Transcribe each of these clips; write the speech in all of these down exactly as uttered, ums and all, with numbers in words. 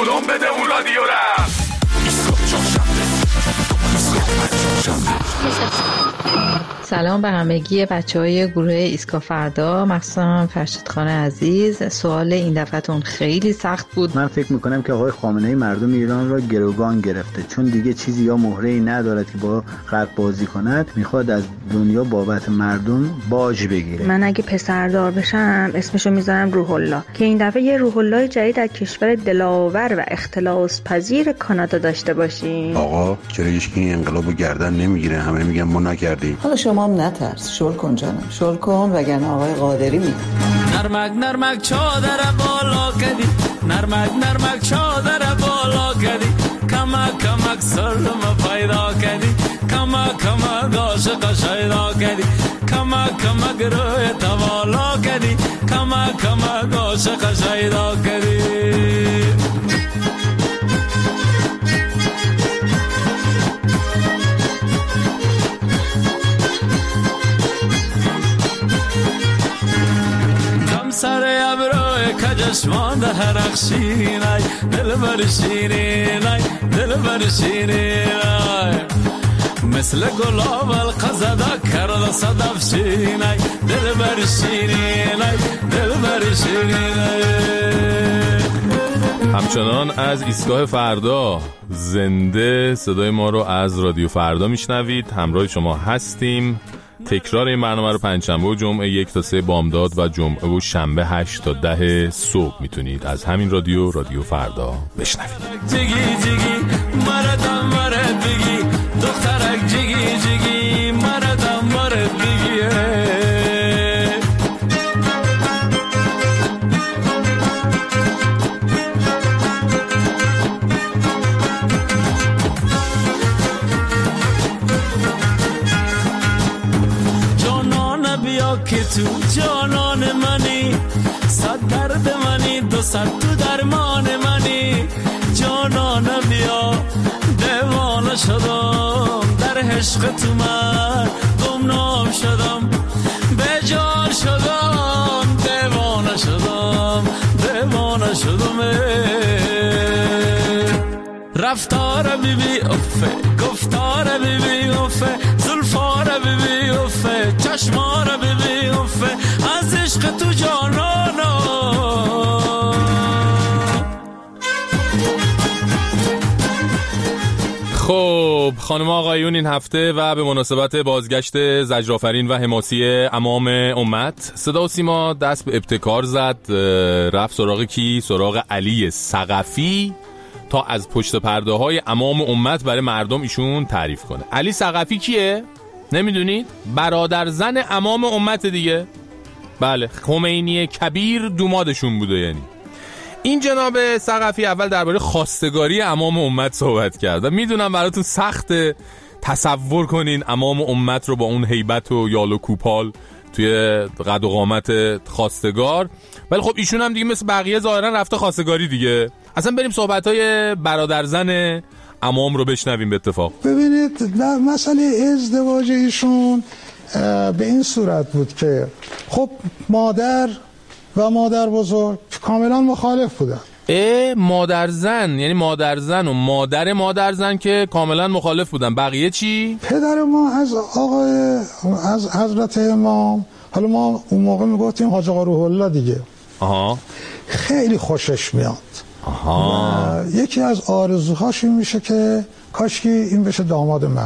بودم بده اون رادیو رفت. سلام به همگی بچه های گروه ایسکا فردا، مخصوصا فرشید خان عزیز. سوال این دفعتون خیلی سخت بود. من فکر میکنم که آقای خامنه‌ای مردم ایران را گروگان گرفته، چون دیگه چیزی یا مهره‌ای ندارد که با غرب بازی کند، میخواد از دنیا بابت مردم باج بگیره. من اگه پسردار بشم اسمشو میذارم روح الله، که این دفعه یه روح الله جدید از کشور دلاور و اختلاس پذیر کانادا داشته باشیم. آقا چرا هیچکی انقلابو گردن نمیگیره؟ همه میگن ما نکردیم. حالا شما هم نترس، شل کن جانم، شل کن وگرنه آقای قادری میاد. نرمک نرمک چادر بالا کدی، نرمک نرمک چادر بالا کدی، کمک کمک سرم پیدا کدی، کمک کمک عاشق شیدا کدی، کمک کمک روی توالا کدی، کمک کمک عاشق شیدا کدی. سر ابروی کجشمان ده رخشینای دل برشینای دل برشینای مثل گلاب القزدا کرد صدف شینای دل برشینای دل برشینای. همچنان از ایستگاه فردا زنده صدای ما رو از رادیو فردا میشنوید. همراه شما هستیم. تکرار این برنامه رو پنجشنبه و جمعه یک تا سه بامداد و جمعه و شنبه هشت تا ده صبح میتونید از همین رادیو رادیو فردا بشنوید. جگی جگی مردم مرد بگی دخترک جگی جگی مردم مرد بگی. که تو جانان منی، صد درد منی، دو صد تو درمان منی. جانان بیا دیوانه شدم، در عشق تو من گمنام شدم، به جان شدم، دیوانه شدم، دیوانه شدم. رفتار بی بی افه، گفتار بی بی افه، زلفار بی بی افه، چشمار بی بی افه، از عشق تو جانانا. خب خانم آقایون، این هفته و به مناسبت بازگشت زجرآفرین و حماسی امام امت، صدا و سیما دست به ابتکار زد. رفت سراغ کی؟ سراغ علی ثقفی تا از پشت پرده های امام امت برای مردم ایشون تعریف کنه. علی ثقفی کیه؟ نمیدونید؟ برادر زن امام امت دیگه. بله، خمینی کبیر دومادشون بوده. یعنی این جناب ثقفی اول درباره خواستگاری امام امت صحبت کرد. میدونم براتون سخته تصور کنین امام امت رو با اون هیبت و یال و کوپال توی قد و قامت خواستگار، ولی خب ایشون هم دیگه مثل بقیه ظاهرا رفته خواستگاری دیگه. اصلا بریم صحبت‌های برادرزن امام رو بشنویم. به اتفاق ببینید در مسئله ازدواج ایشون به این صورت بود که خب مادر و مادر بزرگ کاملا مخالف بودن. اه مادرزن، یعنی مادرزن و مادر مادرزن که کاملا مخالف بودن. بقیه چی؟ پدر ما از آقای از حضرت امام، حالا ما اون موقع میگفتیم حاج آقا روح الله دیگه، آها، خیلی خوشش میاد. آها. یکی از آرزوهاش این میشه که کاشکی این بشه داماد من.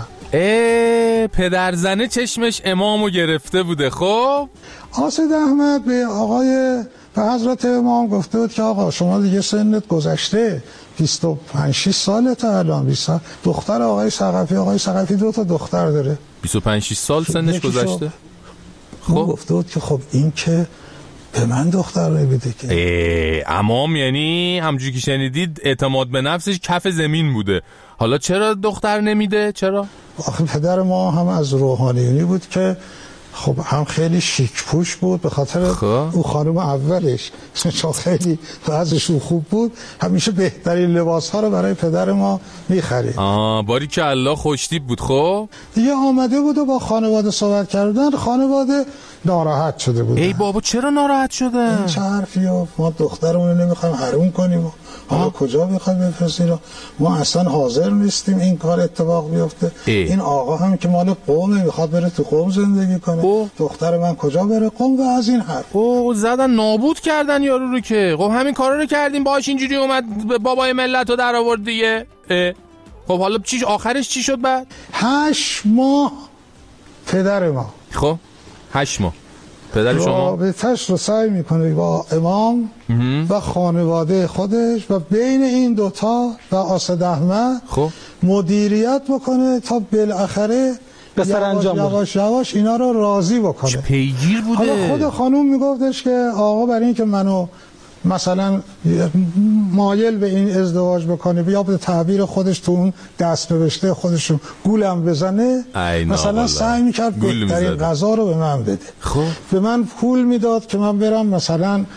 اه پدرزنه چشمش امامو گرفته بوده. خب آسد احمد به آقای به حضرت امام گفته بود که آقا شما دیگه سنت گذشته، بیست و پنج شش سالته الان. بیست دختر آقای ثقفی، آقای ثقفی دو تا دختر داره. بیست و پنج شش سال سنش گذشته. خب گفته بود که خب این که به من دختر نمیده که. امام یعنی همونجوری که شنیدید اعتماد به نفسش کف زمین بوده. حالا چرا دختر نمیده؟ چرا؟ آخه پدر ما هم از روحانیونی بود که خب هم خیلی شیک پوش بود به خاطر او خانم اولش، چون خیلی وضعشون خوب بود، همیشه بهترین لباس ها رو برای پدر ما میخرید. آه باری که الله خوشتیپ بود. خب دیگه آمده بود و با خانواده صحبت کردن. خانواده ناراحت شده بودن. ای بابا چرا ناراحت شده؟ این چه حرفی ها، ما دخترمون رو نمیخوایم حروم کنیم، حالا کجا میخوایم بفرستیم؟ ما اصلا حاضر نیستیم این کار اتفاق بیفته. ای. این آقا هم که مال قومه، میخواد بره تو قوم زندگی کنه. او. دختر من کجا بره قوم؟ و از این حرف او زدن نابود کردن یارو رو که. خب همین کارا رو کردیم باهاش، اینجوری اومد بابای ملت رو در آورد دیگه. خب حالا چیش آخرش چی شد بعد؟ هشت ماه پدر ما، خب هشت ماه پدر شما رابطه‌اش رو سعی میکنه با امام و خانواده خودش و بین این دوتا و آسد احمد خب مدیریت بکنه تا بالاخره به سرانجام یواش یواش اینا رو راضی بکنه. چه پیگیر بوده. حالا خود خانوم میگفتش که آقا برای این که منو مثلا مایل به این ازدواج بکنه، بیا به تعبیر خودش تو اون دست نوشته خودشون گولم بزنه، مثلا سعی میکرد بهترین غذا رو به من بده. خب به من پول میداد که من برم مثلا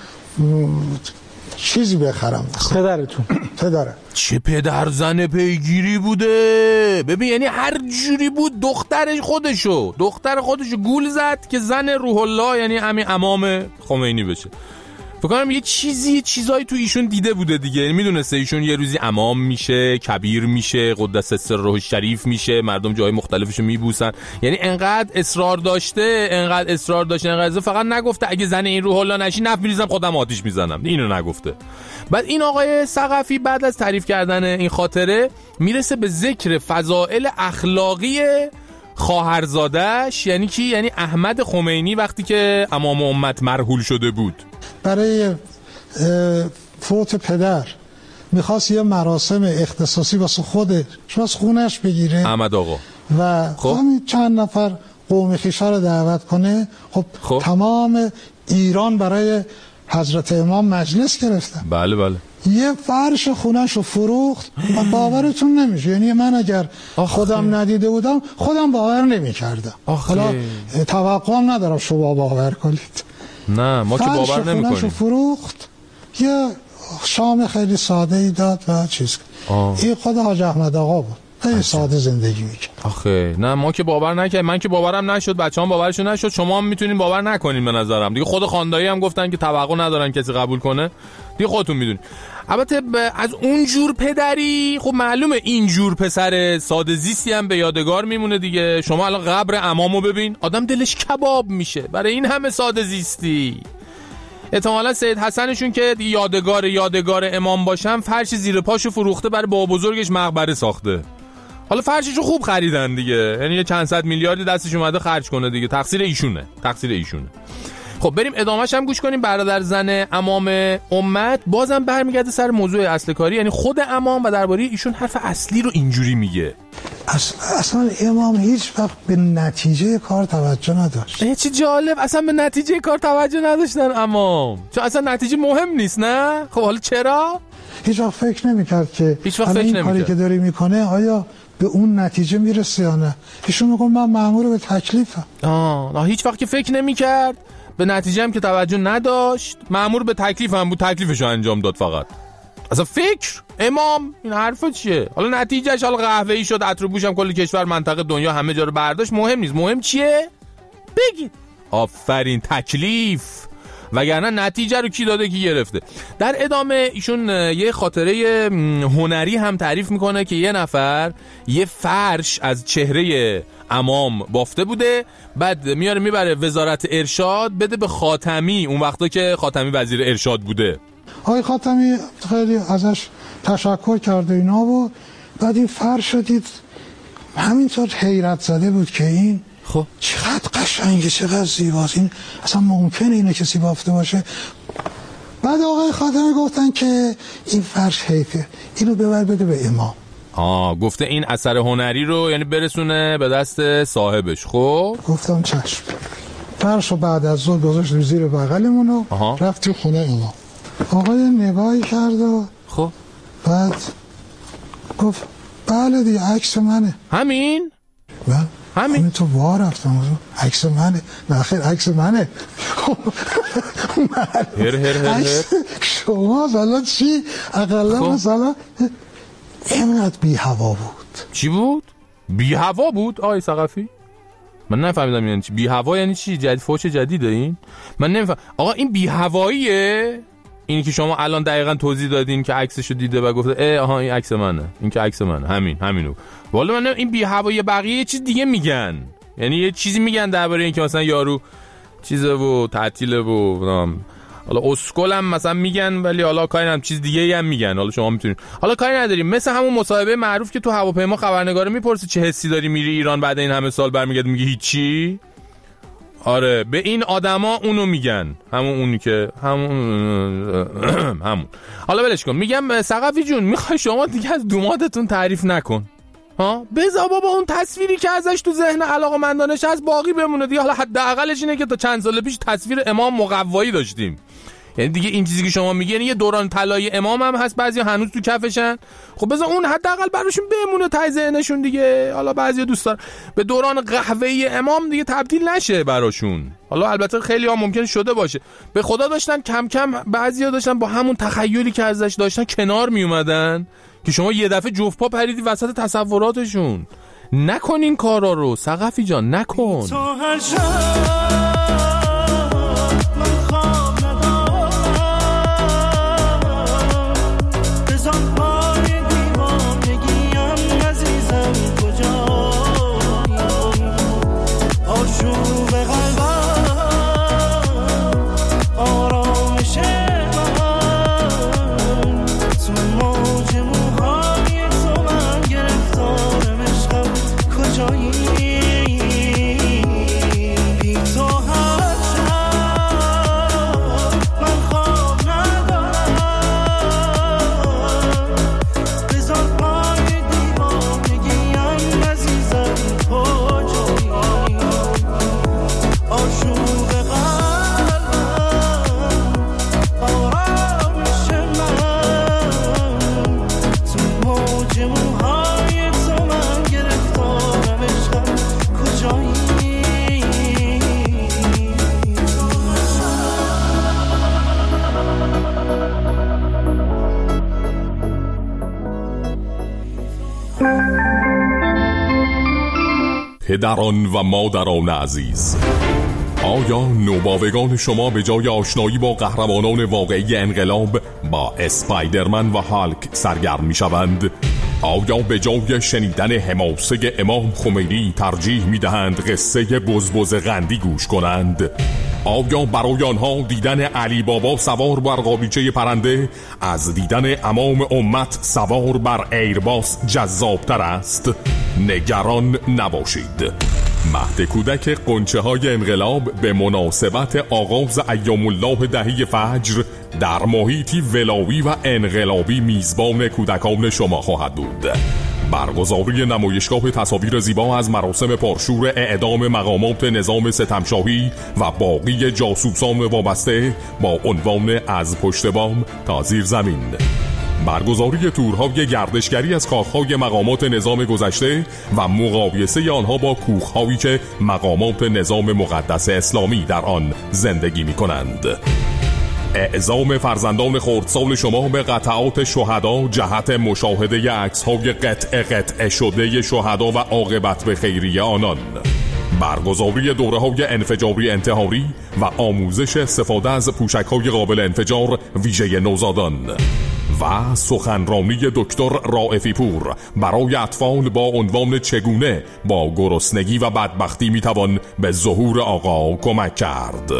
چیزی بخرم. پدرتون پدره چه پدر زن پیگیری بوده. ببین یعنی هر جوری بود دختر خودشو دختر خودشو گول زد که زن روح الله یعنی همین امام خمینی بشه. فکر کنم یه چیزی چیزایی تو ایشون دیده بوده دیگه، یعنی میدونسته ایشون یه روزی امام میشه، کبیر میشه، قدس سره شریف میشه، مردم جای مختلفشو میبوسن. یعنی انقدر اصرار داشته انقدر اصرار داشته انقدر فقط نگفته اگه زن این روح الله نشی نفت میریزم خودم آتیش میزنم، اینو نگفته. بعد این آقای ثقفی بعد از تعریف کردن این خاطره میرسه به ذکر فضائل اخلاقی خواهرزاده‌اش، یعنی کی؟ یعنی احمد خمینی وقتی که امام امت مرحول شده بود. برای فوت پدر میخواست یه مراسم اختصاصی واسه خودش واسه خونش بگیره احمد آقا و خب همین چند نفر قوم خویشا رو دعوت کنه. خب, خب تمام ایران برای حضرت امام مجلس گرفتن. بله بله. یه فرش خونش رو فروخت و باورتون نمیشه، یعنی من اگر آخی. خودم ندیده بودم خودم باور نمیکردم. حالا توقعم ندارم شما باور کنید. نه ما که باور نمی کنیم. فرش فروخت، یه شام خیلی ساده ای داد و چیز. این خود حاج احمد آقا بود، خیلی ساده زندگی میکرد. آخه نه ما که باور نکردیم، من که باورم نشد، بچه‌ام باورشون نشد، شما هم میتونین باور نکنین به نظرم دیگه. خود خاندایی هم گفتن که توقع ندارن کسی قبول کنه دیگه، خودتون میدونین. البته از اون جور پدری خب معلومه این جور پسر ساده زیستی هم به یادگار میمونه دیگه. شما الان قبر عمامو ببین، آدم دلش کباب میشه برای این همه ساده زیستی. احتمالا سید حسنشون که یادگار یادگار امام باشن فرش زیر پاشو فروخته برای بابا بزرگش مقبره ساخته. حالا فرششو خوب خریدن دیگه، یعنی چند صد میلیاردی دستش اومده خرج کنه دیگه، تقصیر ایشونه تقصیر ایشونه. خب بریم ادامهش هم گوش کنیم. برادر زن امام امت بازم برمیگرده سر موضوع اصل کاری، یعنی خود امام و درباره ایشون حرف اصلی رو اینجوری میگه. اصلا, اصلا امام هیچ وقت به نتیجه کار توجه نداشت. یه چی جالب، اصلا به نتیجه کار توجه نداشتن امام، چون اصلا نتیجه مهم نیست. نه خب حالا چرا؟ هیچ وقت فکر نمیکرد که هیچ وقت فکر این کاری که داری میکنه آیا به اون نتیجه میرسه یا نه. ایشون میگه من مأمور به تکلیفم. آه هیچ وقت که فکر نمیکرد، به نتیجه هم که توجه نداشت، مأمور به تکلیف هم بود، تکلیفشو انجام داد فقط. اصلا فکر امام این حرفا چیه؟ حالا نتیجهش حالا قهوه‌ای شد، عطر و بوش هم کل کشور منطقه دنیا همه جا رو برداشت، مهم نیست. مهم چیه؟ بگید. آفرین، تکلیف. وگرنه نتیجه رو کی داده کی گرفته. در ادامه ایشون یه خاطره هنری هم تعریف میکنه که یه نفر یه فرش از چهره امام بافته بوده، بعد میاره میبره وزارت ارشاد بده به خاتمی، اون وقتا که خاتمی وزیر ارشاد بوده. آقای خاتمی خیلی ازش تشکر کرده اینا بود. بعد این فرش دید همینطور حیرت زده بود که این خب چقدر قشنگه، چقدر زیباست، این اصلا ممکنه اینه کسی بافته باشه. بعد آقای خاتمی گفتن که این فرش حیفه، اینو ببر بده به امام. آه گفته این اثر هنری رو یعنی برسونه به دست صاحبش. خب گفتم چشم. فرشو بعد از ظهر گذاشت زیر بغلمون و رفت تو خونه امام. آقای نگاهی کرد و خب بعد گفت بله دیگه عکس منه. همین؟ بله همین؟ همین تو وار رفتم عکس منه. نه خیر عکس منه. هر هر هر هر شما مثلا چی؟ اقلا مثلا اینقدر بی هوا بود. چی بود؟ بی هوا بود آقای ثقفی؟ من نفهمیدم یعنی چی بی هوا، یعنی چی؟ جدید فوش جدیده این؟ من نمیفهم. آقا این بی هواییه؟ اینی که شما الان دقیقاً توضیح دادین که عکسشو دیده و گفته اه آها این عکس منه، این که عکس منه، همین همینو. والا من این بی هوایی، بقیه یه چیز دیگه میگن، یعنی یه چیزی میگن درباره این که مثلا یارو چیزه و تعطیله و حالا اسکلم مثلا میگن، ولی حالا کاری هم چیز دیگه هم میگن. حالا شما میتونید، حالا کاری نداریم. مثل همون مصاحبه معروف که تو هواپیما خبرنگار میپرسه چه حسی داری میری ایران، بعد این همه سال برمیگردی میگه هیچی. آره به این آدما اونو میگن، همون اونی که همون همون. حالا ولش کن. میگم ثقفی جون، میخوای شما دیگه از دومادتون تعریف نکن ها، بذار بابا اون تصویری که ازش تو ذهن علاقه‌مندانش از باقی بمونه دیگه. حالا حداقلش اینه که تا چند سال پیش تصویر امام مقوایی داشتیم، یعنی دیگه این چیزی که شما میگی یعنی یه دوران طلایی امام هم هست، بعضیا هنوز تو کفشن. خب بذار اون حداقل براشون بمونه ته ذهنشون دیگه. حالا بعضیا دوست دارن به دوران قهوه‌ای امام دیگه تبدیل نشه براشون. حالا البته خیلی ها ممکن شده باشه، به خدا داشتن کم کم بعضیا داشتن با همون تخیلی که ازش داشتن کنار می اومدن که شما یه دفعه جفت پا پریدی وسط تصوراتشون. نکن این کارا رو ثقفی جان، نکن. پدران و مادران عزیز، آیا نوباوگان شما به جای آشنایی با قهرمانان واقعی انقلاب با اسپایدرمن و هالک سرگرم می شوند؟ آیا به جای شنیدن حماسه امام خمینی ترجیح می دهند قصه بزبز قندی گوش کنند؟ آیا برای آنها دیدن علی بابا سوار بر قالیچه پرنده از دیدن امام امت سوار بر ایرباس جذابتر است؟ نگران نباشید. مهد کودک غنچه های انقلاب به مناسبت آغاز ایام الله دهه فجر در محیطی ولایی و انقلابی میزبان کودکان شما خواهد بود. برگزاری نمایشگاه تصاویر زیبا از مراسم پرشور اعدام مقامات نظام ستمشاهی و باقی جاسوسان وابسته با عنوان از پشت بام تا زیر زمین. برگزاری تورهای گردشگری از کاخهای مقامات نظام گذشته و مقایسه آنها با کوخهایی که مقامات نظام مقدس اسلامی در آن زندگی می کنند. اعزام فرزندان خردسال شما به قطعات شهدا جهت مشاهده عکس‌های قطع قطع شده شهدا و عاقبت به خیریه آنان. برگزاری دوره‌های انفجاری انتحاری و آموزش استفاده از پوشک‌های قابل انفجار ویژه نوزادان و سخنرانی دکتر رائفی پور برای اطفال با عنوان چگونه با گرسنگی و بدبختی میتوان به ظهور آقا کمک کرد.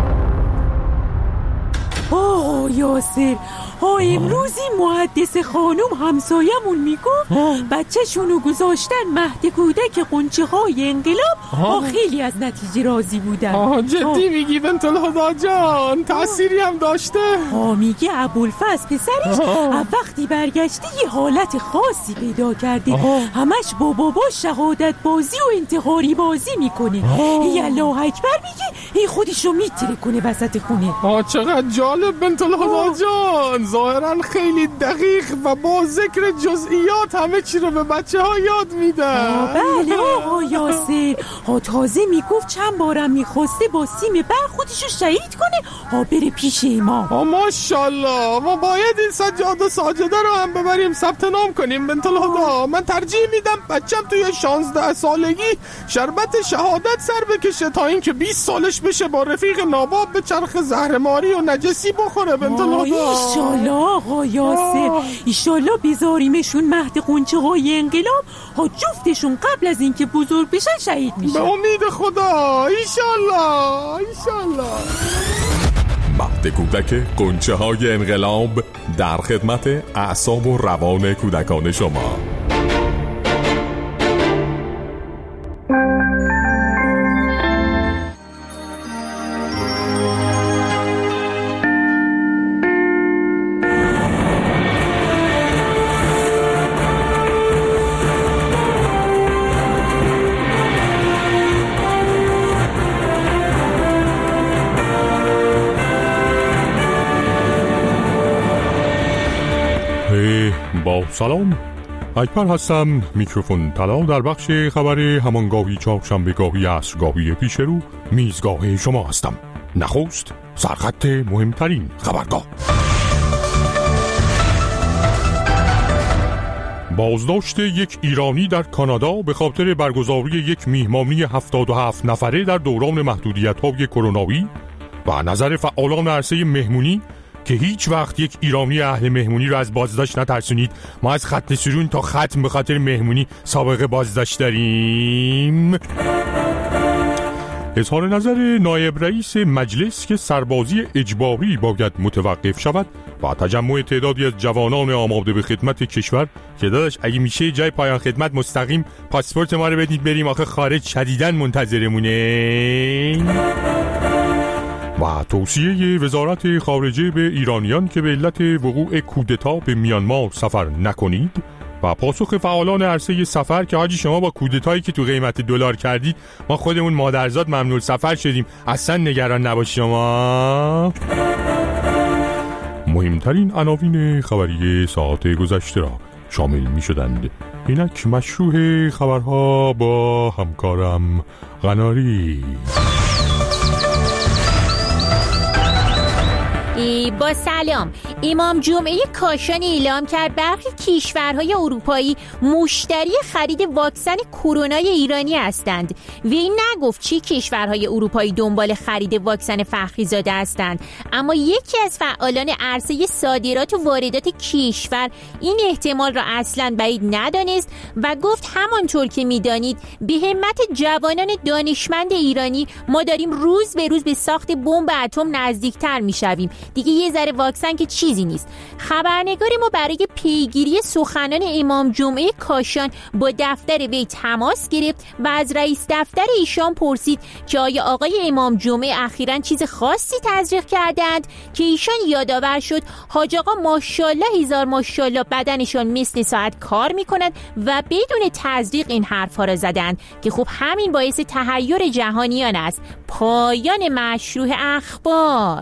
آه یاسر، ها امروزی محدث خانم همسایمون میگفت بچه شونو گذاشتن مهد کودک غنچه های انقلاب. ها خیلی از نتیجه راضی بودن. آه جدی میگی بنت الهدا جان؟ تأثیری هم داشته؟ ها میگه ابوالفضل پسرش وقتی برگشته یه حالت خاصی پیدا کرده، همش با باباش شهادت بازی و انتحاری بازی میکنه. ای الله اکبر میگه این خودشو میتره کنه وسط خونه. آه چقدر جالب بنت الهدا شهدا جان، ظاهرا خیلی دقیق و با ذکر جزئیات همه چی رو به بچه ها یاد میدن. بله آقا یاسر، ها تازه میگفت چند بارم میخواسته با سیم برق خودشو شهید کنه ها بره پیش امام. ماشاءالله، ما باید این سجاد و ساجده رو هم ببریم ثبت نام کنیم. بنت الهدا، من ترجیح میدم بچم توی شانزده سالگی شربت شهادت سر بکشه تا اینکه بیست سالش بشه با رفیق ناباب به چرخ زهرماری و نجسی بخوره. بنت الهدا ایشالله آقا یاسر، ایشالله بیزاریمشون مهد قنچه های انقلاب ها جفتشون قبل از اینکه بزرگ بشن شهید میشن. به امید خدا، ایشالله ایشالله. مهد کودک قنچه های انقلاب در خدمت اعصاب و روان کودکان شما. با سلام، اکبر هستم. میکروفون طلا در بخش خبر همانگاهی چهارشنبه‌گاهی عصرگاهی پیش رو میزگاه شما هستم. نخست سرخط مهمترین خبرگاه. بازداشت یک ایرانی در کانادا به خاطر برگزاری یک میهمانی هفتاد و هفت نفره در دوران محدودیت‌های کرونایی و نظر فعالان عرصه مهمونی که هیچ وقت یک ایرانی اهل مهمونی رو از بازداشت نترسونید. ما از خط سورون تا ختم به خاطر مهمونی سابقه بازداشت داریم. اظهار نظر نایب رئیس مجلس که سربازی اجباری باید متوقف شود و تجمع تعدادی از جوانان آماده به خدمت کشور که داداش اگه میشه جای پایان خدمت مستقیم پاسپورت ما رو بدید بریم آخه خارج شدیداً منتظرمونه. و توصیه وزارت خارجه به ایرانیان که به علت وقوع کودتا به میانمار سفر نکنید و پاسخ فعالان عرصه سفر که حاجی شما با کودتایی که تو قیمت دلار کردید ما خودمون مادرزاد ممنوع سفر شدیم، اصلا نگران نباش شما. مهمترین عناوین خبری ساعت گذشته را شامل می شدند. اینک مشروع خبرها با همکارم قناری. با سلام، امام جمعه کاشان اعلام کرد برخی کشورهای اروپایی مشتری خرید واکسن کرونای ایرانی هستند. وی نگفت چی کشورهای اروپایی دنبال خرید واکسن فخریزاده هستند، اما یکی از فعالان عرصه صادرات و واردات کشور این احتمال را اصلاً بعید ندانست و گفت همانطور که می‌دانید به همت جوانان دانشمند ایرانی ما داریم روز به روز به ساخت بمب اتم نزدیکتر می‌شویم. دیگه یه ذره واکسن که چیزی نیست. خبرنگار ما برای پیگیری سخنان امام جمعه کاشان با دفتر وی تماس گرفت و از رئیس دفتر ایشان پرسید که آیا آقای امام جمعه اخیراً چیز خاصی تزریق کردند که ایشان یادآور شد حاج آقا ماشاءالله هزار ماشاءالله بدنشان مثل ساعت کار میکنند و بدون تزریق این حرفا را زدند که خب همین باعث تحیر جهانیان است. پایان مشروع اخبار.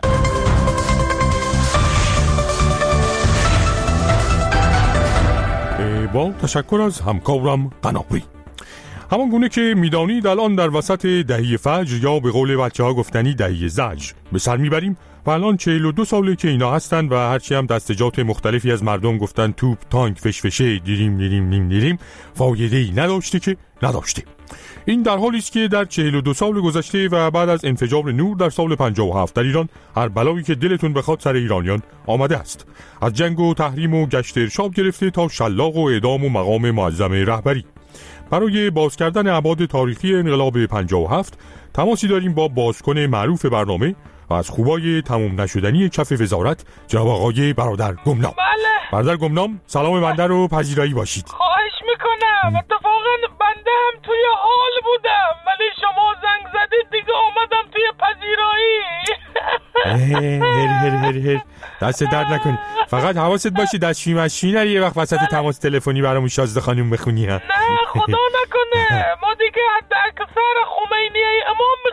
با تشکر از همکارم قناری. همان گونه که میدانید الان در وسط دهی فجر یا به قول بچه ها گفتنی دهی زجر به سر میبریم و الان چهل و دو ساله که اینا هستن و هرچی هم دستجات مختلفی از مردم گفتن توپ تانک فشفشه دیریم دیریم دیریم دیریم فایده‌ای نداشته که نداشته. این در حالی است که در چهل و دو سال گذشته و بعد از انفجار نور در سال پنجاه و هفت در ایران هر بلایی که دلتون بخواد سر ایرانیان آمده است، از جنگ و تحریم و گشت ارشاد گرفته تا شلاق و اعدام و مقام معظم رهبری. برای باز کردن ابعاد تاریخی انقلاب پنجاه و هفت تماسی داریم با بازکن معروف برنامه و از خوبای تمام نشدنی کف وزارت جناب آقای برادر گمنام. بله. برادر گمنام سلام بنده رو پذیرایی باشید. خواهش میکنم. اتفاقا بنده هم توی حال بودم ولی شما زنگ زدید دیگه اومدم توی پذیرایی. هر هر هر هر دست درد نکنی. فقط حواست باشه دستشویی مشویی نری یه وقت وسط تماس تلفنی برامون شازده خانم بخونی ها. نه خدا نکنه. ما دیگه حتی اکثر خمینی امام میخوانیم.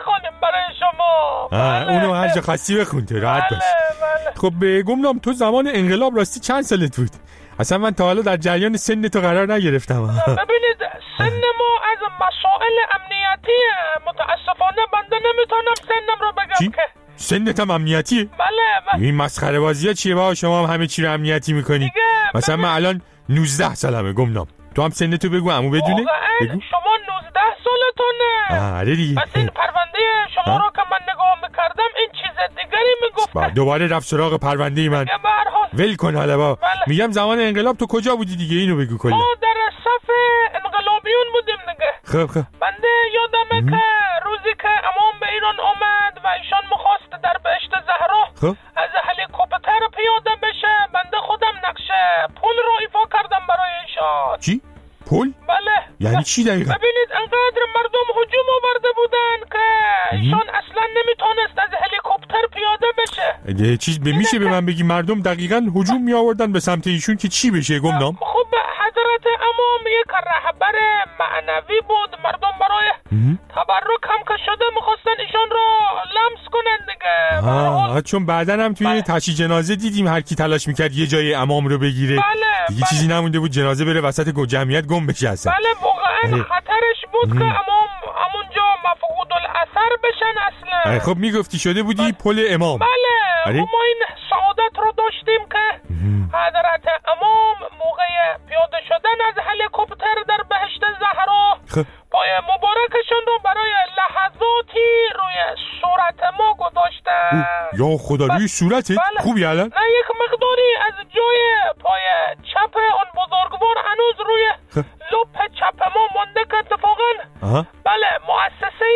برای شما. بله. اونو هر جا خاصی بخون تو راحت باش. بله. خب به گمنام تو زمان انقلاب راستی چند سالت بود؟ اصلا من تا حالا در جریان سن تو قرار نگرفتم. ببینید سن ما از مسائل امنیتی متاسفانه بنده نمیتونم سنم رو بگم. چی؟ که سنت هم امنیتیه؟ بله بله. این مسخره بازی ها چیه با شما هم همه چی رو امنیتی میکنی؟ مثلا من الان نوزده سالمه گمنام. تو هم سنتو بگو عمو بدونه؟ بگو. شما نوزده سالتونه. آره دیگه. بس این پرونده شما رو که من نگاه میکردم این چیز دیگری میگفت. دوباره رفت سراغ پرونده من. ول کن حالا با. بله. میگم زمان انقلاب تو کجا بودی دیگه اینو بگو کلا. ما در صف انقلابیون بودیم دیگه. خب خب. بنده یادمه که روزی که امام به ایران آمد و ایشان میخواست در بهشت زهرا خب. از هلیکوپتر پیاده بشه بنده خودم نقش پل رو ایفا کردم برای ایشان. چی؟ پل؟ بله. یعنی چی دقیقا؟ ببینید انقدر مردم هجوم آورده بودن که ایشان اصلا نمیتونست از هلیکوپتر پیاده بشه. چیز به میشه به من بگی مردم دقیقاً هجوم می آوردن به سمت ایشون که چی بشه گمنام؟ خب حضرت امام یک رهبر معنوی بود. مردم برای تبرک هم که شده میخواستن ایشان رو لمس کنن دیگه. آها چون بعدن هم توی بله. تشییع جنازه دیدیم هر کی تلاش میکرد یه جای امام رو بگیره. بله. دیگه بله. چیزی نمونده بود جنازه بره وسط جمعیت گم بشه اصلا. بله واقعا خطرش بود که امام همونجا مفقود الاثر بشن اصلا. خب میگفتی شده بودی بله. پل امام. بله. ما این سعادت رو داشتیم که حضرت امام موقع پیاده شدن از هلیکوپتر در بهشت زهرا خب. پای مبارکشون رو برای لحظاتی روی صورت ما گذاشتن. یا خدا روی صورته؟ بله. خوبی الان؟ نه یک مقداری از جای پای چپ اون بزرگوار هنوز روی خب. لپ چپ ما مونده که اتفاقا آها. بله مؤسسه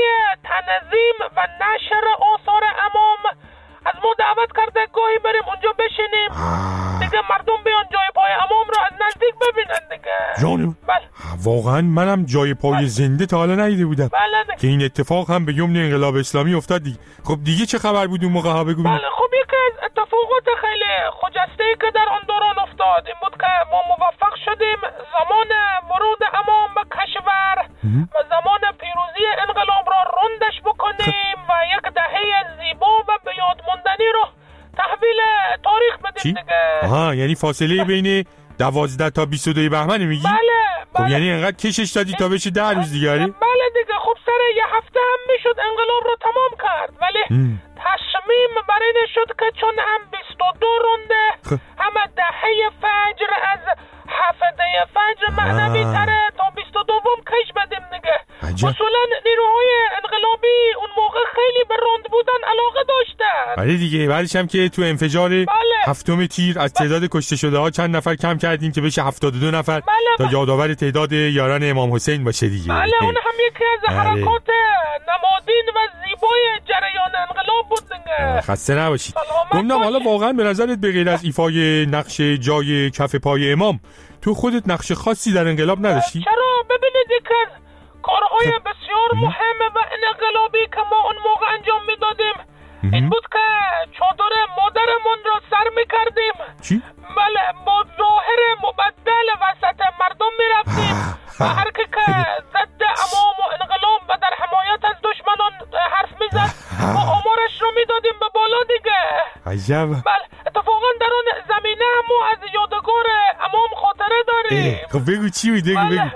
تنظیم و نشر آثار امام از ما دعوت کرده گاهی بریم اونجا بشینیم آه. دیگه مردم بیان جای پای امام رو از نزدیک ببینن دیگه. جانم بله. واقعا منم جای پای بله. زنده تا حالا ندیده بودم. بله. که این اتفاق هم به یمن انقلاب اسلامی افتاد دیگه. خب دیگه چه خبر بود اون موقع ها بگو؟ بله خب یکی از اتفاقات خیلی خجسته‌ای که در آن دوران افتاد این بود که ما موفق شدیم زمان ورود امام به کشور و زمان پیروزی انقلاب را رندش بکنیم و یک دهه زیبا و به یاد ماندنی رو تحویل تاریخ بدیم دیگه. آها یعنی فاصله بین دوازده تا بیست و دو بهمن میگی؟ بله. خب بله. یعنی انقدر کشش دادی تا بشه ده روز دیگه. بله دیگه خب سر یه هفته هم میشد انقلاب رو تمام کرد ولی ام. تصمیم بر این شد که چون هم بیست و دو رونده خ... هم دهه فجر از هفته فجر معنوی تره تا بیست و دوم کش بدیم دیگه. اصولا نیروهای انقلابی اون موقع خیلی به روند بودن علاقه داشتن. بله دیگه بعدش هم که تو انفجار بله. هفتم تیر از تعداد بله. کشته شده ها چند نفر کم کردیم که بشه هفتاد و دو نفر بله. تا یادآور تعداد یاران امام حسین باشه دیگه. بله اون هم یکی از حرکات نمادین و زیبای جریان انقلاب بود دیگه. خسته نباشید. گمنام حالا واقعا به نظرت به غیر از ایفای نقش جای کف پای امام تو خودت نقش خاصی در انقلاب نداشتی؟ چرا ببینید یک از کارهای بسیار مهم و انقلابی که ما اون موقع انجام میدادیم این بود که چادر مادرمون را سر میکردیم. چی؟ بله با ظاهر مبدل وسط مردم میرفتیم و هر که که ضد امام و انقلاب و در حمایت از دشمنان حرف میزد ما آمارش رو میدادیم به بالا دیگه. عجب. بله اتفاقا در اون زمینه هم ما از یادگار امام خاطره داریم. خب بگو چی میده بله. بگو.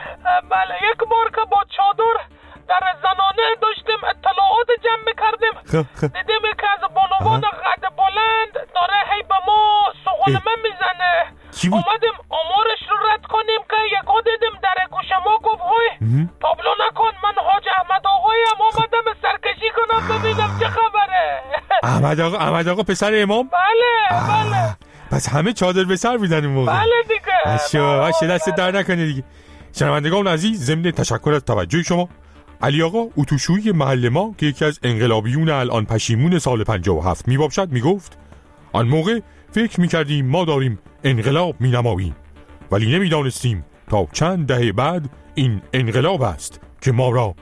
بله یک بار که با چادر در زنانه داشتیم اطلاعات جمع میکردیم دیدیم که از بانوان قد بلند داره هی به ما سغلمه میزنه. اومدیم آمارش رو رد کنیم که یکا دیدیم در گوش ما گفت های تابلو نکن من حاج احمد آقایم اومدم سرکشی کنم ببینم چه خبره. احمد آقا احمد آقا پسر امام؟ بله بله. پس همه چادر به سر میدن اون موقع. بله دیگه. اشیا باشه دست در نکنه دیگه. شنوندگان عزیز ضمن تشکر از توجه شما علی آقا اتوشویی محل ما که یکی از انقلابیون الان پشیمون سال پنجاه و هفت میباشد میگفت آن موقع فکر میکردیم ما داریم انقلاب مینماییم ولی نمیدانستیم تا چند دهه بعد این انقلاب است که ما را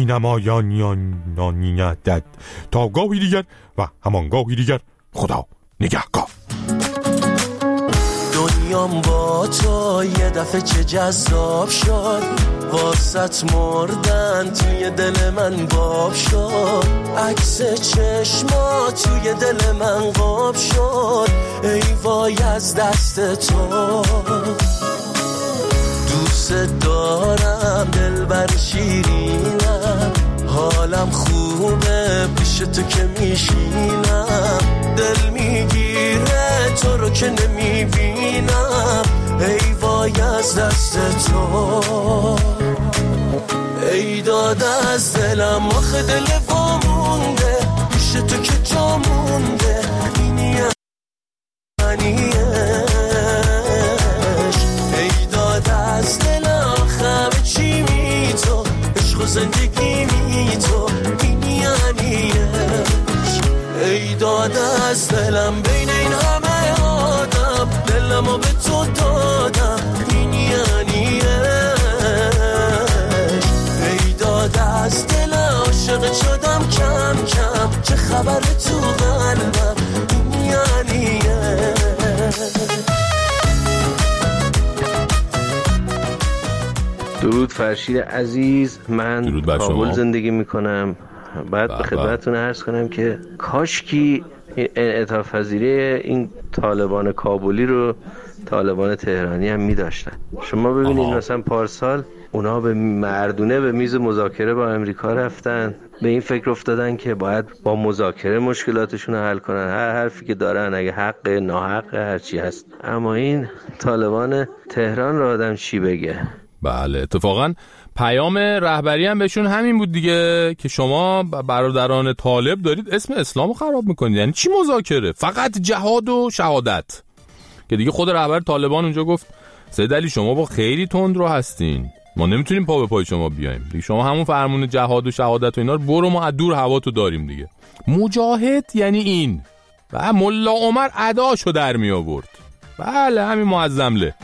مینمایانیاندد. تا گاهی دیگر و همان گاهی دیگر خدا نگهدار. دنیام با تو یه دفعه چه جذاب شد، واسط مردن توی دل من باب شد، عکس چشما توی دل من قاب شد، ای وای از دست تو. دوست دارم دلبر شیرینم، حالم خوبه پیش تو که میشینم، دل میگیره تو رو که نمیبینم، ای وای از دست تو. ای داد از دلم آخه دل وامونده، پیش تو که جا مونده، اینی منیش. ای داد از دلم آخه چی می تو، عشق و زندگی می تو، اینی انیش. ای داد از دلم بین این همه آدم، دلمو به تو دادم، اینی انیش. ای داد از دل عاشق شدم کم کم، چه خبر تو قلبم، اینی انیش. درود فرشید عزیز، من کابل زندگی میکنم. بعد به خدمتتون عرض کنم که کاشکی انعطاف پذیری این طالبان کابلی رو طالبان تهرانی هم می‌داشتن. شما ببینید مثلا پارسال اونا به مردونه به میز مذاکره با امریکا رفتن، به این فکر افتادن که باید با مذاکره مشکلاتشون رو حل کنن، هر حرفی که دارن اگه حق ناحق هر چی هست. اما این طالبان تهران رو آدم چی بگه؟ بله اتفاقا پیام رهبری هم بهشون همین بود دیگه، که شما برادران طالب دارید اسم اسلام رو خراب میکنید. یعنی چی مذاکره؟ فقط جهاد و شهادت. که دیگه خود رهبر طالبان اونجا گفت سید علی شما با خیلی تند رو هستین، ما نمیتونیم پا به پای شما بیایم دیگه، شما همون فرمون جهاد و شهادت و اینا رو برو، ما از دور هوا تو داریم دیگه. مجاهد یعنی این. و ملا عمر اداشو در می آورد. بله همین معظمله.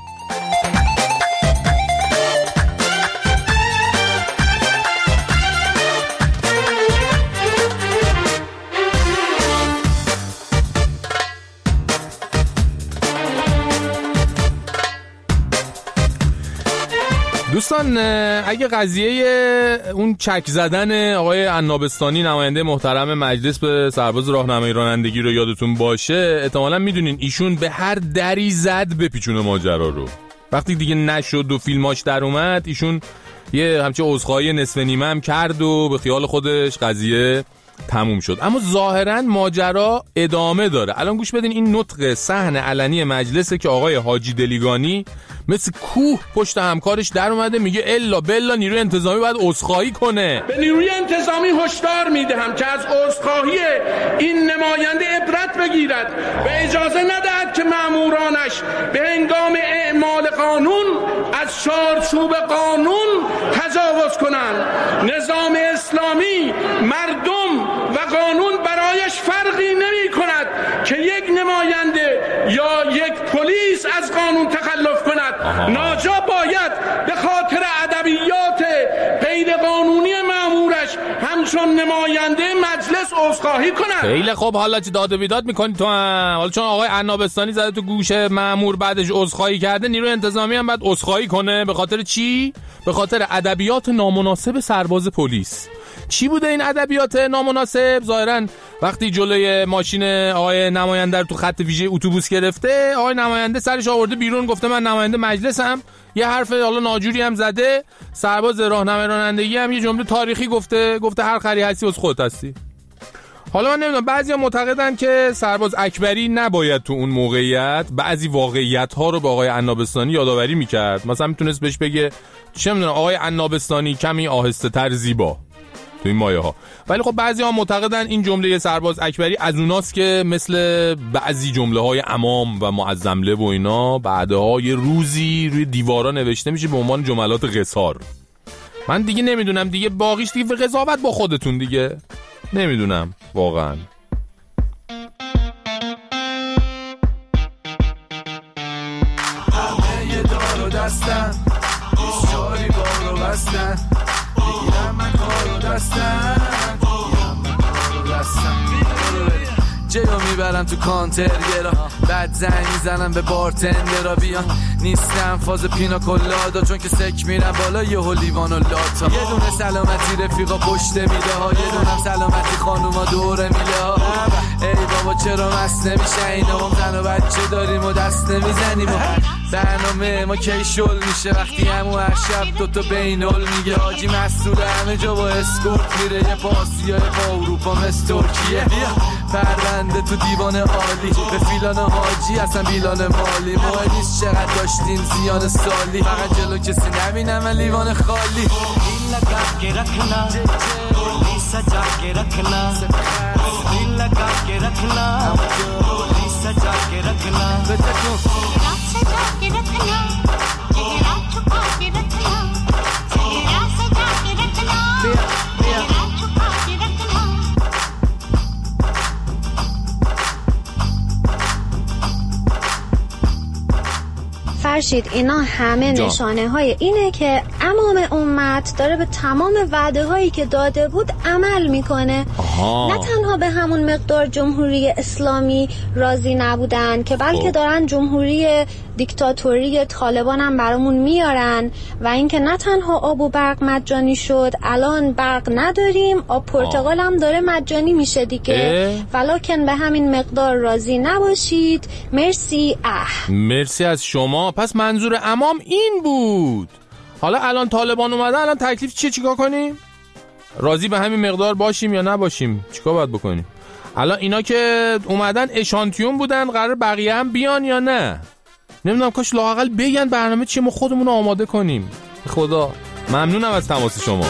دوستان اگه قضیه اون چک زدن آقای عنابستانی نماینده محترم مجلس به سرباز راهنمایی رانندگی رو یادتون باشه، احتمالاً میدونین ایشون به هر دری زد بپیچونه ماجرا رو. وقتی دیگه نشد و فیلماش در اومد، ایشون یه همچه عذرخواهی نصف نیمه هم کرد و به خیال خودش قضیه تموم شد. اما ظاهراً ماجرا ادامه داره. الان گوش بدین این نطق صحن علنی مجلسه که آقای حاجی دلیگانی مثل کوه پشت همکارش در اومده، میگه الا بلا نیروی انتظامی باید عذرخواهی کنه. به نیروی انتظامی هشدار میدهم که از عذرخواهی این نماینده عبرت بگیرد و اجازه ندهد که مامورانش به هنگام اعمال قانون از چارچوب قانون تجاوز کنند. نظام اسلامی مردم و قانون برایش فرقی نمی کند که یک نماینده یا یک پلیس از قانون تخلف کند. ناجا باید به خاطر ادبیات غیر قانونی مامورش همچون نماینده مجلس عذرخواهی کند. خیلی خوب، حالا چه داد و بیداد میکنی تو هم؟ حالا چون آقای عنابستانی زده تو گوش مامور بعدش عذرخواهی کرده، نیروی انتظامی هم باید عذرخواهی کنه. به خاطر چی؟ به خاطر ادبیات نامناسب سرباز پلیس. چی بوده این ادبیات نامناسب؟ ظاهرا وقتی جلوی ماشین آقای نماینده رو تو خط ویژه اتوبوس گرفته، آقای نماینده سرش آورده بیرون، گفته من نماینده مجلسم، یه حرف حالا ناجوری هم زده، سرباز راهنمای رانندگی هم یه جمله تاریخی گفته، گفته هر خری هستی از خودت هستی. حالا من نمیدونم، بعضیا معتقدن که سرباز اکبری نباید تو اون موقعیت بعضی واقعیت ها رو به آقای عنابستانی یادآوری میکرد. مثلا میتونست بهش بگه چه میدونم آقای عنابستانی کمی آهسته تر زیبا تو این مایه ها. ولی خب بعضی ها معتقدن این جمله سرباز اکبری از اوناست که مثل بعضی جمله های امام و معظمله و اینا بعدها یه روزی روی دیوارا نوشته میشه به عنوان جملات قصار. من دیگه نمیدونم دیگه، باقیش دیگه قضاوت با خودتون دیگه، نمیدونم واقعا. همه یه دار و دستن بیس جاری بارو بستن، بگیرم من کارو دستن، بگیرم من کارو دستن، جلو میبرم میبرم تو کانترگرا، بعد زنگ میزنم به بارتندرا بیان. نیستم فاز پینا کلادا چون که سک میرم بالا یه لیوان و لاتا. یه دونه سلامتی رفیقا پشت میله ها، یه دونه سلامتی خانوما دور میله ها. ای بابا چرا مست نمیشه اینا، ما زن و بچه داریم و دست نمیزنیم و برنامه ما کی شل میشه وقتی همو هر شب دوتا بینال میگه حاجی مسئول همه جا با اسکورت میره. یه پاسیای با اروپا مثل ترکیه، پرونده تو دیوان عالی به فیلان حاجی اصلا بیلان مالی. مهم نیست چقدر داشتین زیان سالی، فقط جلو کسی نبینم لیوان خالی. दिल लगा के रखना डोली सजा के रखना दिल लगा के रखना डोली सजा के रखना रात सजा के रखना चेहरा छुपा के रखना चेहरा सजा के रखना चेहरा छुपा के रखना. فرشید اینا همه نشانه های اینه که امام امت داره به تمام وعده هایی که داده بود عمل میکنه. آها. نه تنها به همون مقدار جمهوری اسلامی راضی نبودن که بلکه دارن جمهوری دیکتاتوری طالبان هم برامون میارن و اینکه نه تنها آب و برق مجانی شد، الان برق نداریم، آب پرتقال هم داره مجانی میشه دیگه. ولکن به همین مقدار راضی نباشید. مرسی. اه مرسی از شما. پس منظور امام این بود. حالا الان طالبان اومده، الان تکلیف چیه؟ چیکار کنیم؟ راضی به همین مقدار باشیم یا نباشیم؟ چیکار باید بکنیم؟ الان اینا که اومدن اشانتیون بودن، قرار بقیه هم بیان یا نه؟ نمیدونم، کاش لااقل بگن برنامه چیه ما خودمون رو آماده کنیم. خدا ممنونم از تماس شما.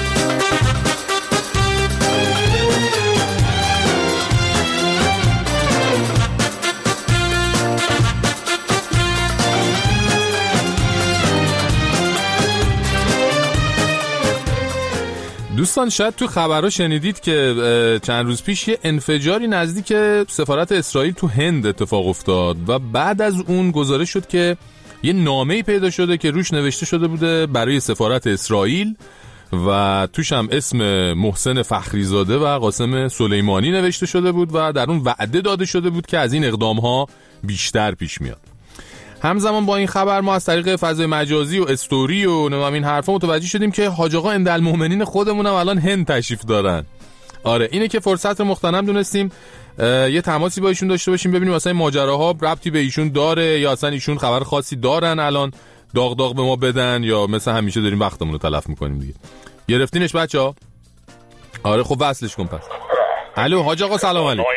دوستان شاید تو خبرها شنیدید که چند روز پیش یه انفجاری نزدیک سفارت اسرائیل تو هند اتفاق افتاد و بعد از اون گزارش شد که یه نامه‌ای پیدا شده که روش نوشته شده بوده برای سفارت اسرائیل و توش هم اسم محسن فخریزاده و قاسم سلیمانی نوشته شده بود و در اون وعده داده شده بود که از این اقدام‌ها بیشتر پیش میاد. همزمان با این خبر ما از طریق فضای مجازی و استوری و نمیم این حرفا متوجه شدیم که حاج آقا اندالمؤمنین خودمون هم الان هند تشریف دارن. آره اینه که فرصت مغتنم دونستیم یه تماسی با ایشون داشته باشیم ببینیم اصلا این ماجراها ربطی به ایشون داره یا اصلا ایشون خبر خاصی دارن الان داغ داغ به ما بدن یا مثل همیشه داریم وقتمون رو تلف میکنیم دیگه. گرفتینش بچه‌ها؟ آره خب وصلش کن پس. الو حاج آقا سلام علیکم.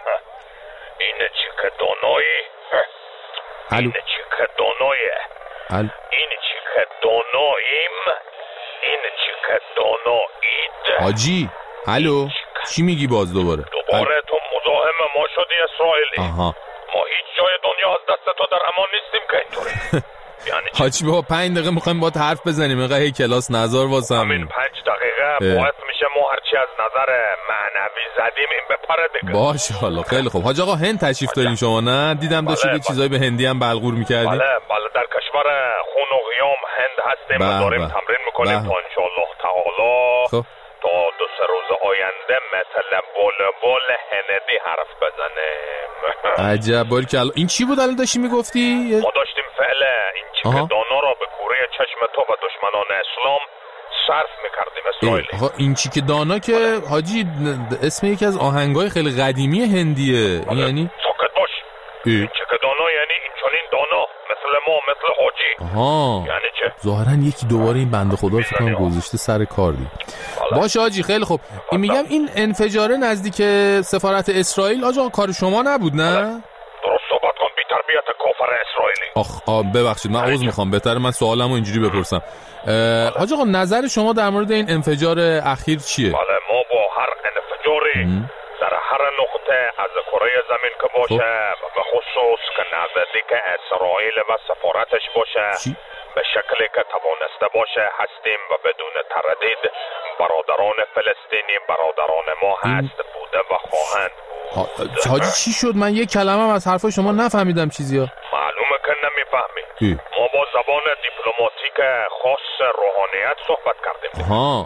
اینه چی که دونایی؟ الو که دونایه ال... این چی که دوناییم این چی که دونایید حاجی. الو چی میگی باز دوباره؟ دوباره ال... تو مزاحم ما شدی اسرائیلی. آها. ما هیچ جای دنیا از دست تو در امان نیستیم که اینطوره. یعنی حاجی بابا پنج دقیقه میخوایم باید حرف بزنیم اینقدر هی کلاس نظر واسه همین پنج دقیقه باعث میشه ما هرچی از نظر معنوی زدیم این بپره دیگه. باشه حالا خیلی خوب. حاج آقا هند تشریف دارین شما نه؟ دیدم داشتید یه چیزایی به هندی هم بلغور میکردیم. بله بله در کشور خون و قیام هند هستیم و داریم تمرین میکنیم تا انشالله تعالی خب. تا دو سه روز آینده مثل بلبل هندی حرف بزنیم. عجب باریکلا. این چی بود الان داشتی میگفتی؟ ما داشتیم فعلا این چیک دانا را به کوره چشم تو و دشمنان اسلام صرف میکردیم اسرائیلی. آقا این چیک دانا که حاجی اسم یکی از آهنگای خیلی قدیمی هندیه. بله. یعنی ساکت باش. این چیک دانا یعنی این چنین دانا مثل ما مثل حاجی. آها. یعنی چه؟ ظاهرا یکی دوباره این بنده خدا رو فکر کنم گذاشته سر کار دی. باشه حاجی خیلی خوب. این میگم این انفجار نزدیک سفارت اسرائیل آقا کار شما نبود نه؟ درست صحبت کن بی تربیت کافر اسرائیلی. آخ ببخشید من عذر میخوام بهتره من سوالمو اینجوری بپرسم. حاج آقا نظر شما در مورد این انفجار اخیر چیه؟ بله ما با هر انفجاری در هر نقطه از کره زمین که باشه به خصوص که نزدیک اسرائیل و سفارتش باشه چی؟ به شکلی که توانسته باشه هستیم و بدون تردید برادران فلسطینی برادران ما هست بوده و خواهند بود. حاجی چی شد؟ من یک کلمه هم از حرفای شما نفهمیدم چیزی ها. معلومه که نمیفهمی. ما با زبان دیپلماتیک خاص روحانیت صحبت کردیم. ها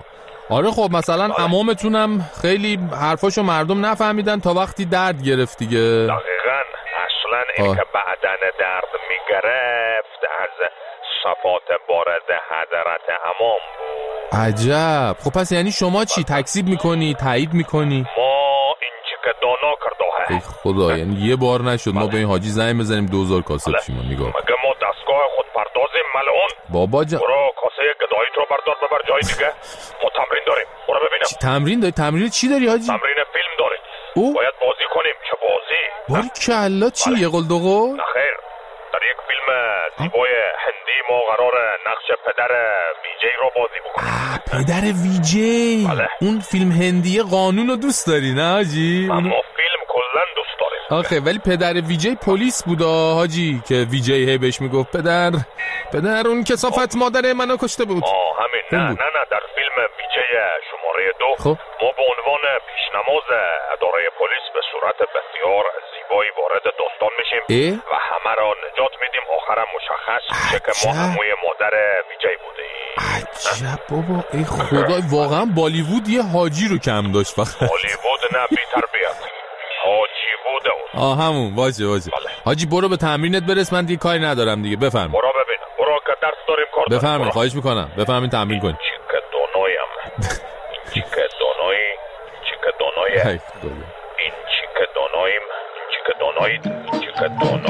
آره خب مثلا عمامتونم خیلی حرفاشو مردم نفهمیدن تا وقتی درد گرفت دیگه. دقیقاً. اصلا این که بعدن درد میگرفت از صفات بارز حضرت عمام بود. عجب. خب پس یعنی شما چی تکذیب میکنی، تایید میکنی؟ ما این چی که دانا کرده. ای خدا، یعنی یه بار نشد ما به این حاجی زنگ بزنیم دوزار کاسه بشیم نگاه. مگه ما دستگاه خود پردازیم ملعون؟ بابا جان برو کاسه گداییت رو بردار ببر جای دیگه. ما تمرین داریم. برو ببینم. چی تمرین داری؟ تمرین چی داری حاجی؟ تمرین فیلم داریم. او؟ باید بازی کنیم. چه بازی؟ باریکلا. چی یه قل دوغو؟ نخیر. در یک فیلم زیبای هندی ما قرار نقش پدر ویجی رو بازی بکنیم. پدر ویجی؟ بله. اون فیلم هندی قانون رو دوست داری نه حاجی؟ اما فیلم کلن دوست داریم. آخه ولی پدر ویجی پلیس بود حاجی که ویجی هی بهش میگفت پدر پدر اون کثافت مادر منو کشته بود. آه همین. نه نه نه در فیلم ویجی شماره دو خب. ما به عنوان پیشنماز اداره پلیس به صورت بسیار زیبایی وارد داستان میشیم اه؟ و همه را نجات میدیم. آخرم مشخص میشه که ما هموی مادر ویجی بوده. عجب بابا. ای خدا، واقعا بالیوود یه حاجی رو کم داشت فقط. بالیوود نه بی تربیت. حاجی بوده اون. آه همون. باشه باشه. حاجی برو به تمرینت برس، من دیگه کاری ندارم دیگه. بفرم. برو ببینم. برو که درس داریم کار داریم. بفرمایید. خواهش میکنم. بفرمایید تمرین کنید. چیکه دونایم. چیکه دونایی. چیکه دونایی. این چیکه دونایم. چیکه دونایی. چیکه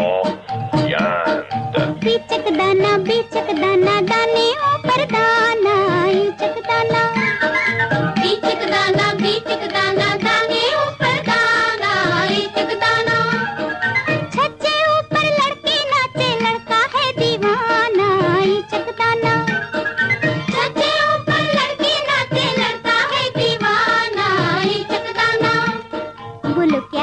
دونایند. بیچک دانا بیچک دانا دانے اوپر دانا بیچک دانا بیچک دانا بیچک دانا دانے اوپر دانا بیچک دانا چھچے اوپر لڑکی ناچے لڑکا ہے دیوانہ بیچک دانا چھچے اوپر لڑکی ناچے لڑکا ہے دیوانہ بیچک دانا. بولو کیا؟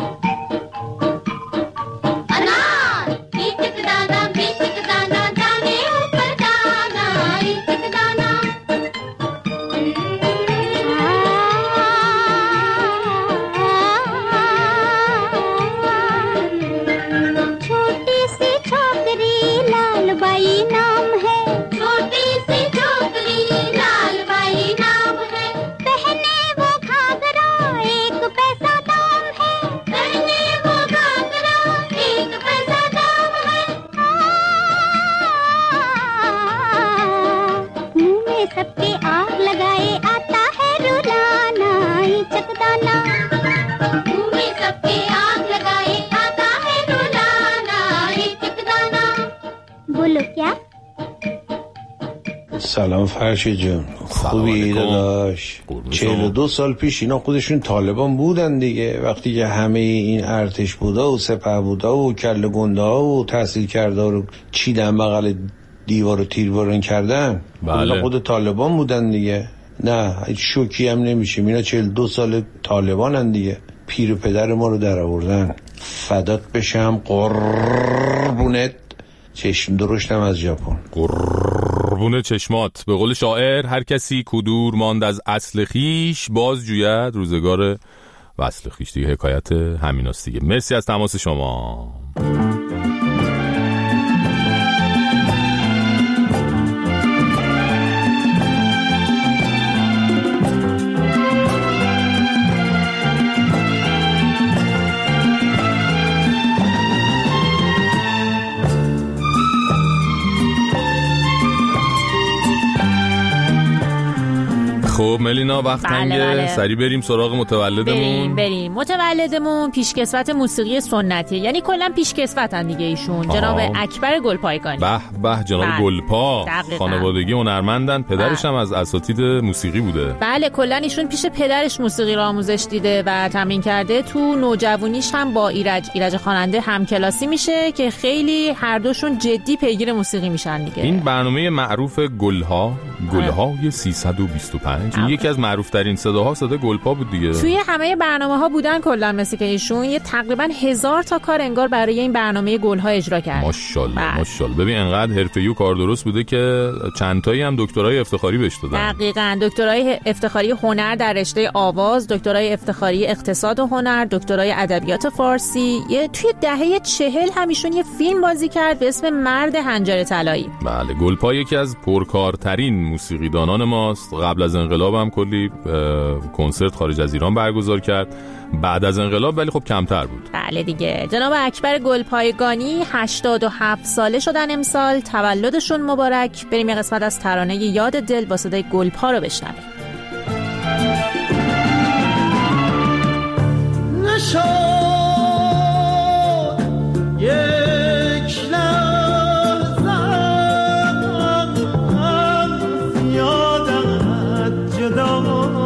سلام فرشید جون. خوبی داداش؟ چهل و دو سال پیش اینا خودشون طالبان بودن دیگه، وقتی که همه این ارتش بودا و سپه بودا و کله گنده ها و تحصیل کرده رو چیدن بغل دیوار و تیربارون کردن. بله. خود طالبان بودن دیگه. نه هیچ شوکی هم نمیشیم، اینا چهل و دو سال طالبان هن دیگه. پیر و پدر ما رو در آوردن. فدات بشم قربونت. چشم درشتم از ژاپن. قربون چشمات. به قول شاعر هر کسی کدور ماند از اصل خیش باز جوید روزگار وصل خیش. دیگه حکایت همین است دیگه. مرسی از تماس شما. خب ملینا وقت تنگه. بله بله. سری بریم سراغ متولدمون. بریم بریم متولدمون پیشکسوت موسیقی سنتی، یعنی کلا پیشکسوتن دیگه ایشون. آه. جناب اکبر گلپایگانی. به به جناب بله. گلپا. خانوادگی هنرمندن. پدرش هم از اساتید موسیقی بوده. بله کلا ایشون پیش پدرش موسیقی رو آموزش دیده و تمرین کرده. تو نوجوانیش هم با ایرج ایرج خواننده همکلاسی میشه که خیلی هر دوشون جدی پیگیر موسیقی میشن دیگه. این برنامه معروف گلها گلهای سیصد و بیست و پنج این یکی از معروف ترین صداها صدا گلپا بود دیگه. توی همه برنامه ها بودن کلا، مثل که ایشون یه تقریبا هزار تا کار انگار برای این برنامه گلها اجرا کرد. ماشاءالله ماشاءالله. ببین انقدر حرفه‌ای و کار درست بوده که چند تایی هم دکترای افتخاری بهش دادن. دقیقاً. دکترای افتخاری هنر در رشته آواز، دکترای افتخاری اقتصاد و هنر، دکترای ادبیات فارسی. یه توی دهه چهل هم ایشون یه فیلم بازی کرد به اسم مرد حنجره طلایی. بله گلپا یکی از پرکارترین موسیقیدانان ماست. قبل از انقلاب هم کلی کنسرت خارج از ایران برگزار کرد بعد از انقلاب، ولی خب کمتر بود. بله دیگه. جناب اکبر گلپایگانی هشتاد و هفت ساله شدن امسال، تولدشون مبارک. بریم یه قسمت از ترانه یاد دل با صدای گلپا رو بشنویم. نشد یک لحظه یادت جدا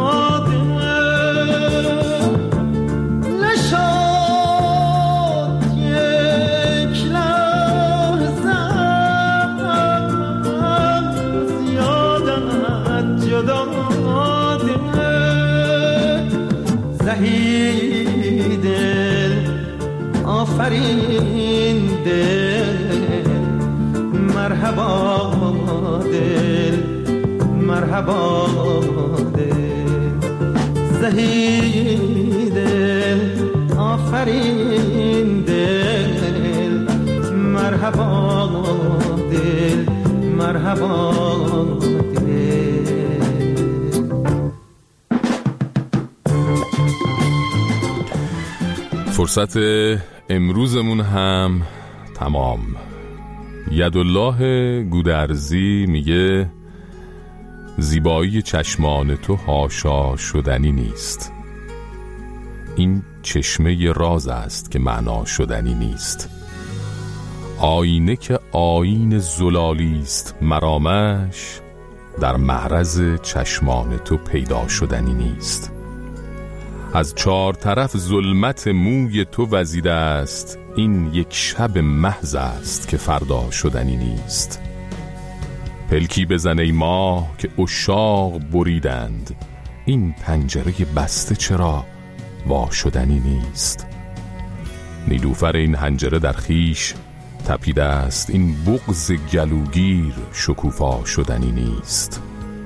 آفرین دل مرحبا دل مرحبا دل زهی دل آفرین دل مرحبا دل مرحبا فرصت امروزمون هم تمام. یدالله گودرزی میگه زیبایی چشمان تو حاشا شدنی نیست، این چشمه راز است که معنا شدنی نیست. آینه که آیین زلالی است مرامش، در معرض چشمان تو پیدا شدنی نیست. از چهار طرف ظلمت موی تو وزیده است، این یک شب محض است که فردا شدنی نیست. پلکی بزن ای ماه که عشاق بریدند، این پنجره بسته چرا وا شدنی نیست. نیلوفر این حنجره در خیش تپیده است، این بغض گلوگیر شکوفا شدنی نیست.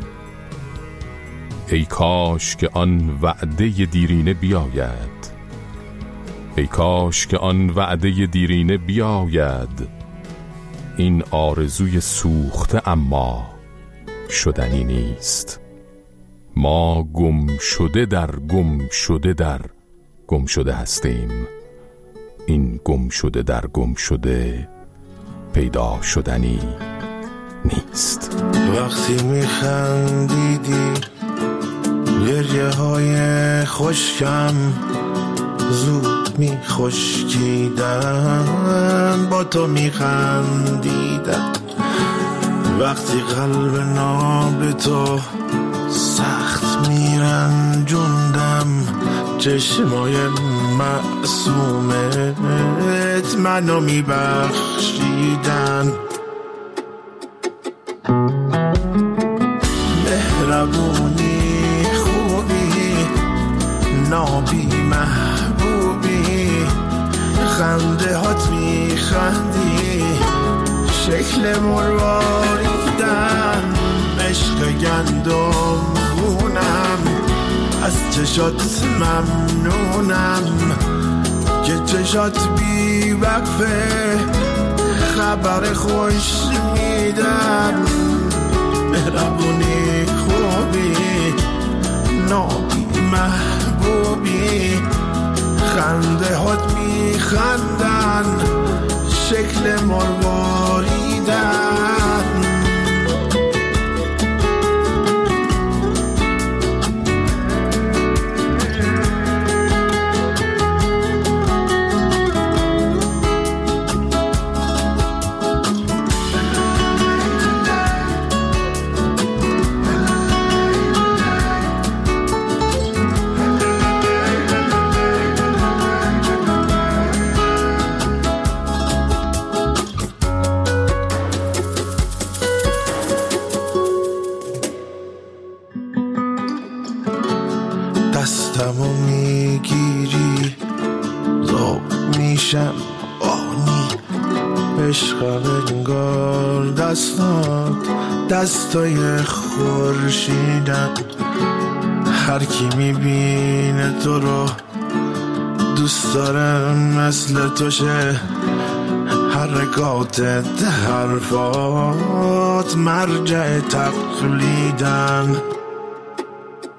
ای کاش که آن وعده دیرینه بیاید، ای کاش که آن وعده دیرینه بیاید، این آرزوی سوخته اما شدنی نیست. ما گم شده در گم شده در گم شده هستیم، این گم شده در گم شده پیدا شدنی نیست. وقتی میخندیدی گریه های خشکم زود میخشکیدن، با تو میخندیدم. وقتی قلب ناب تو سخت میرنجوندم، چشمای معصومت منو میبخشیدن. مهربونی خوبی نابی محبوبی، خنده هات میخندی شکل مرواریدن، عشق گندم بونم از چشات ممنونم که چشات بی وقفه خبر خوش میدن. مهربونی خوبی نابی محبوبی، خنده هات میخندن شکل مرواریدن. دستمو میگیری زوب میشم آنی، عشق انگار دستات دستای خورشیدن. هر کی میبینه تو رو دوست داره مثل تو شه، حرکاتت حرفات مرجع تقلیدن.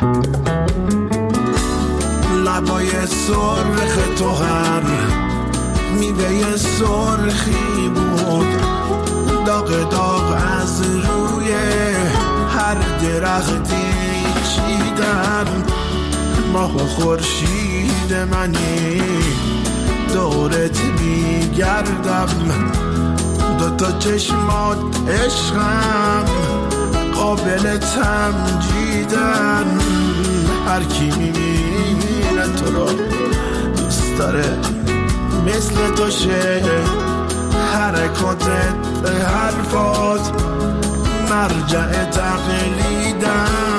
لبای سرخ تو هر میوه سرخی بود، داغ داغ از روی هر درختی چیدن. ماه و خورشید منی دورت میگردم، دوتا چشمات عشقم قابل تمجیدن. هر کی میبینه تو رو دوست داره مثل تو شه، حرکاتت حرفات مرجع تقلیدن.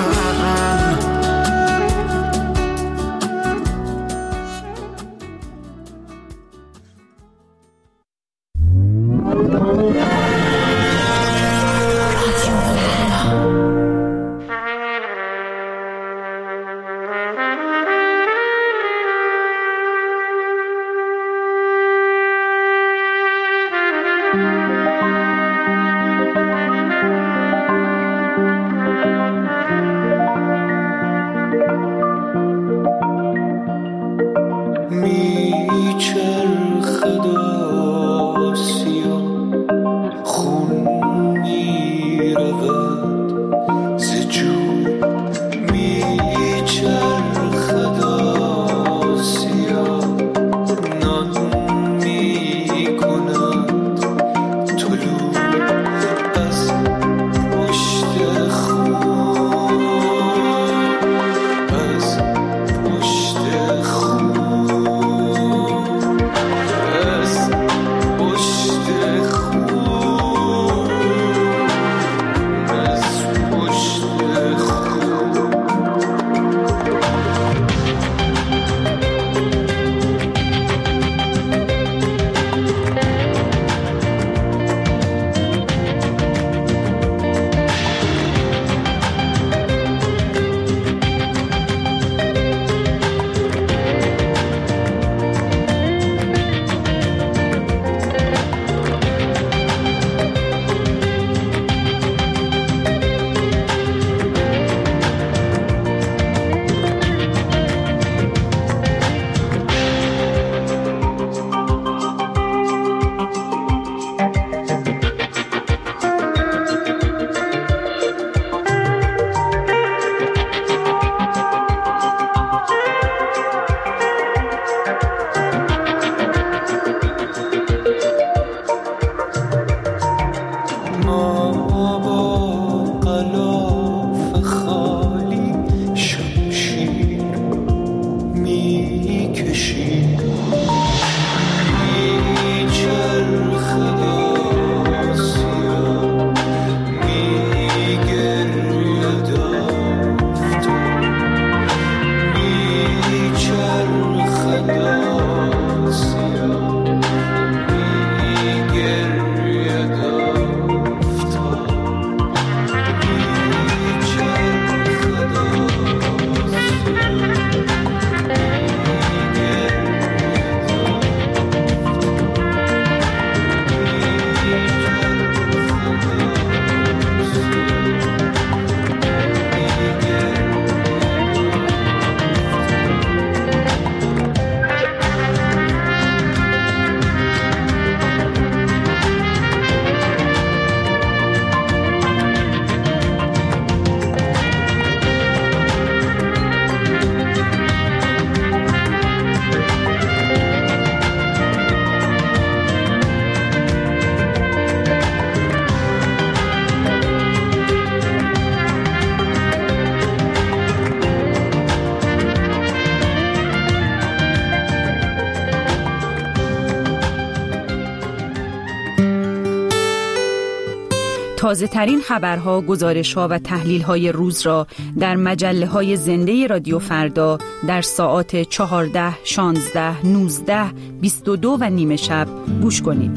تازه ترین خبرها، گزارش‌ها و تحلیل‌های روز را در مجله‌های زنده رادیو فردا در ساعات چهارده، شانزده، نوزده، بیست و دو و نیم شب گوش کنید.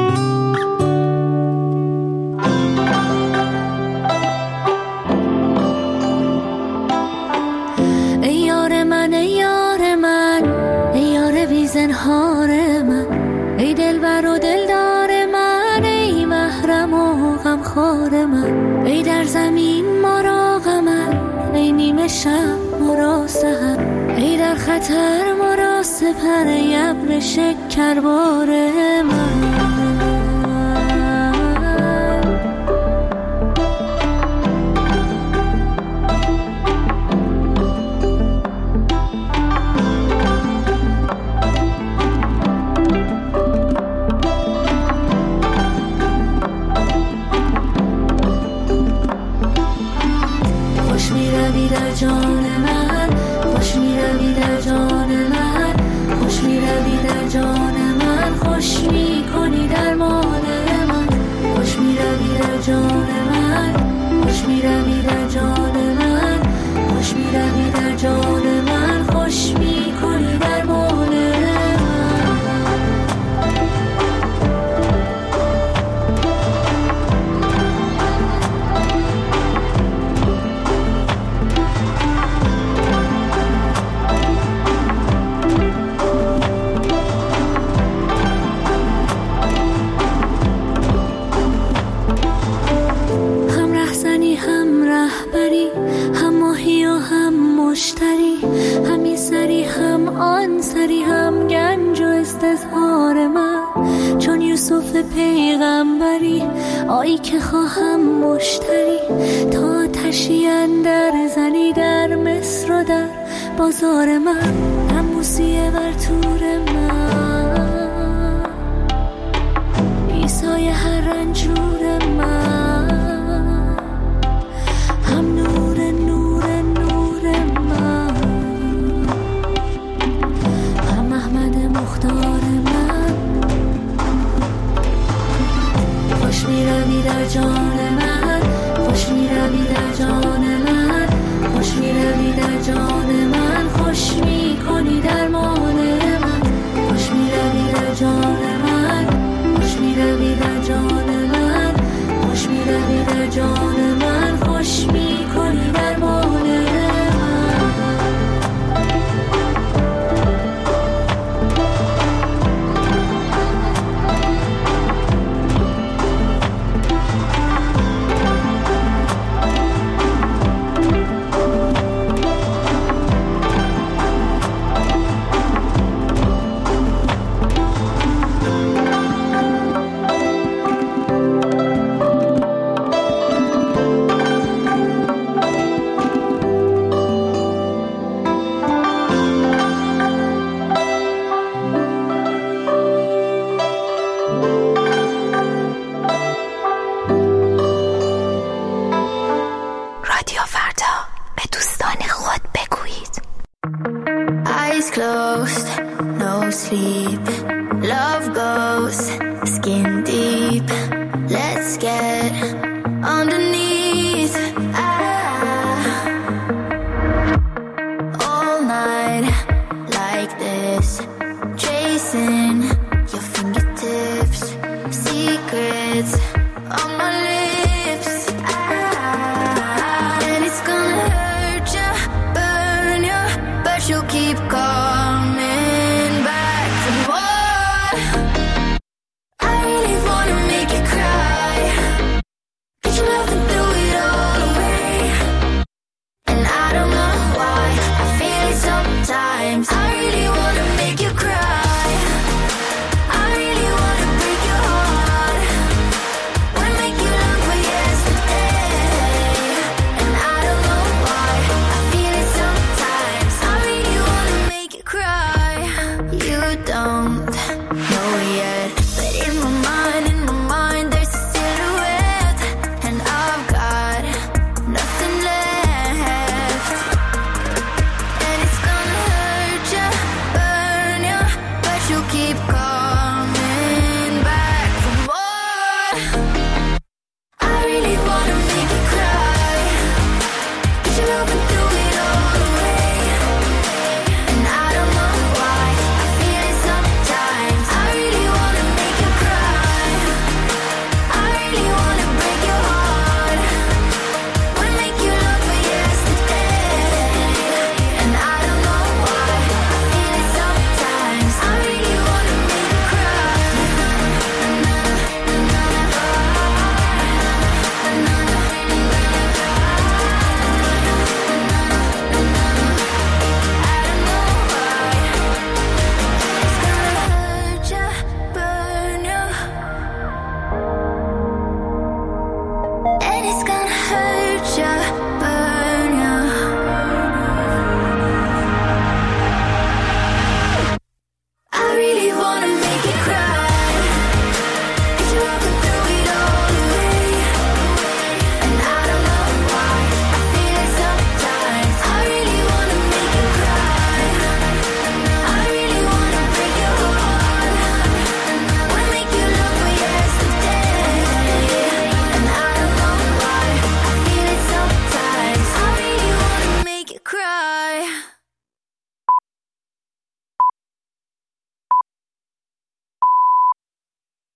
ای یار من، ای یار من، ای یار بی زنهار من، ای دلبر و دلدار من، ای محرم و غمخوار من، ای در زمین ما را غمت، ای نیمه ابر شب ما را سحر، ای در خطر ما را سپر ابر شکربار من. پیغمبری آیی که خواهم مشتری تا تشیان در زنی در مصر و در بازار من، نموسیه بر تور من، ایسای هر رنجور من، هم نور نور نور من، هم احمد مختار من. خوش می روی در جان من، خوش می روی در جان من، خوش می روی در جان من، خوش می کنی درمان من، خوش می روی در جان من، خوش می روی در جان من، خوش می روی در جان من، خوش می کنی درمان من. Closed, no sleep. Love goes skin deep.